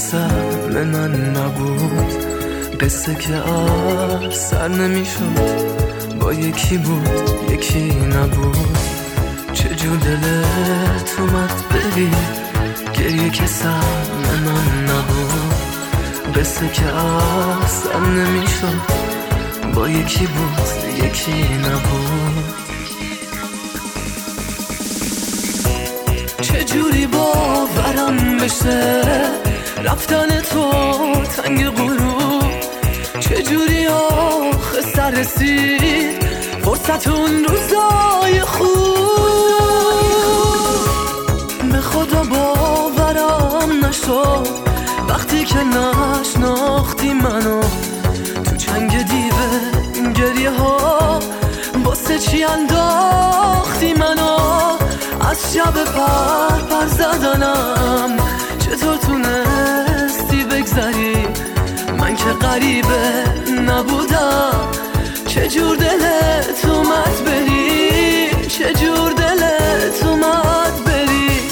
سهم من نبود، قصه که سر نمیشد، با یکی بود یکی نبود. چجور دلت اومد بری، گریه که سهم من نبود، قصه که سر نمیشد، با یکی بود یکی نبود. چجوری باورم بشه رفتن تو تنگ غروب، چجوری آخه سر رسید فرصت اون روزای خوب. به خدا باورم نشد وقتی که نشناختی منو، تو چنگ دیوه گریه ها واسه چی انداختی منو. از شب پر زدنم چطور تونستی بگذری، من که غریبه نبودم. چجور دلت اومد بری، چجور دلت اومد بری.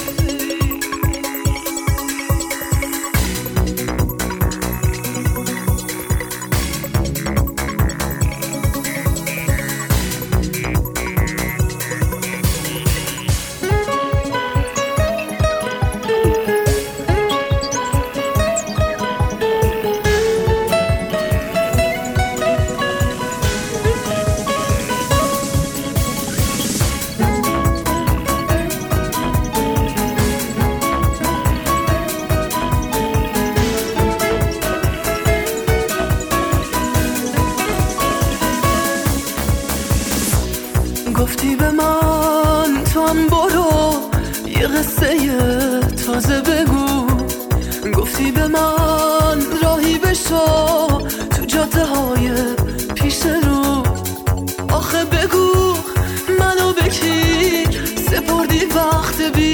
گفتی به من تو هم برو یه قصه تازه بگو، گفتی به من راهی بشو تو جاده های پیش رو. آخه بگو منو به کی سپردی وقت بی